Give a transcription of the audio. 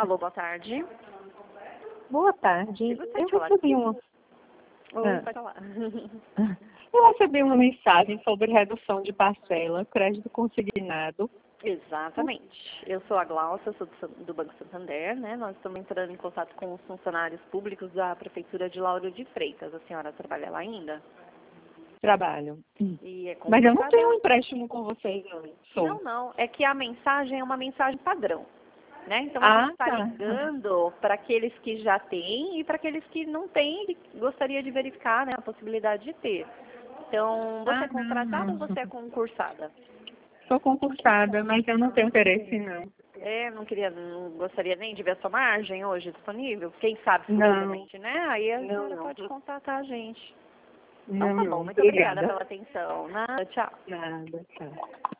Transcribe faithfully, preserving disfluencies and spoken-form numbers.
Alô, boa tarde. Boa tarde. Eu gostaria Eu de falar recebi aqui. uma, Oi, Ah. pode falar. eu recebi uma mensagem sobre redução de parcela, crédito consignado. Exatamente. Eu sou a Glaucia, sou do San- do Banco Santander, né? Nós estamos entrando em contato com os funcionários públicos da Prefeitura de Lauro de Freitas. A senhora trabalha lá ainda? Trabalho. E é Mas eu não complicado. tenho um empréstimo com vocês, não. Sou. Não, não. É que a mensagem é uma mensagem padrão, né? Então a Ah, gente está tá. ligando para aqueles que já têm e para aqueles que não têm e gostaria de verificar, né, a possibilidade de ter. Então, você Ah, é contratada não. ou você é concursada? Sou concursada, mas eu não tenho interesse, não. É, não queria, não gostaria nem de ver a sua margem hoje disponível? Quem sabe Não. futuramente, né? Aí a Não, senhora não. pode contatar a gente. Então Não, tá não. bom, muito obrigada Obrigada. pela atenção. Nada, tchau. Nada, tchau.